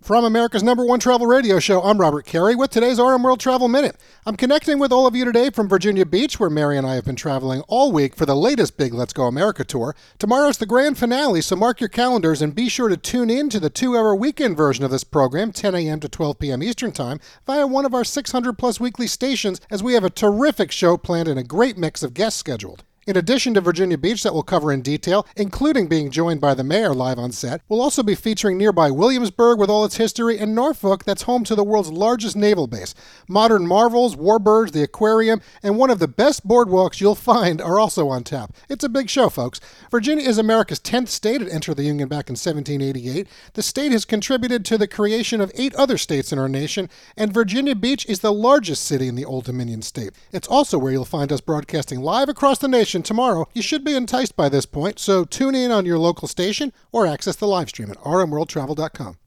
From America's #1 travel radio show, I'm Robert Carey with today's RM World Travel Minute. I'm connecting with all of you today from Virginia Beach, where Mary and I have been traveling all week for the latest big Let's Go America tour. Tomorrow's the grand finale, so mark your calendars and be sure to tune in to the 2-hour weekend version of this program, 10 a.m. to 12 p.m. Eastern Time, via one of our 600-plus weekly stations, as we have a terrific show planned and a great mix of guests scheduled. In addition to Virginia Beach that we'll cover in detail, including being joined by the mayor live on set, we'll also be featuring nearby Williamsburg with all its history and Norfolk that's home to the world's largest naval base. Modern marvels, warbirds, the aquarium, and one of the best boardwalks you'll find are also on tap. It's a big show, folks. Virginia is America's 10th state. It entered the Union back in 1788. The state has contributed to the creation of 8 other states in our nation, and Virginia Beach is the largest city in the Old Dominion state. It's also where you'll find us broadcasting live across the nation tomorrow. You should be enticed by this point, so tune in on your local station or access the live stream at rmworldtravel.com.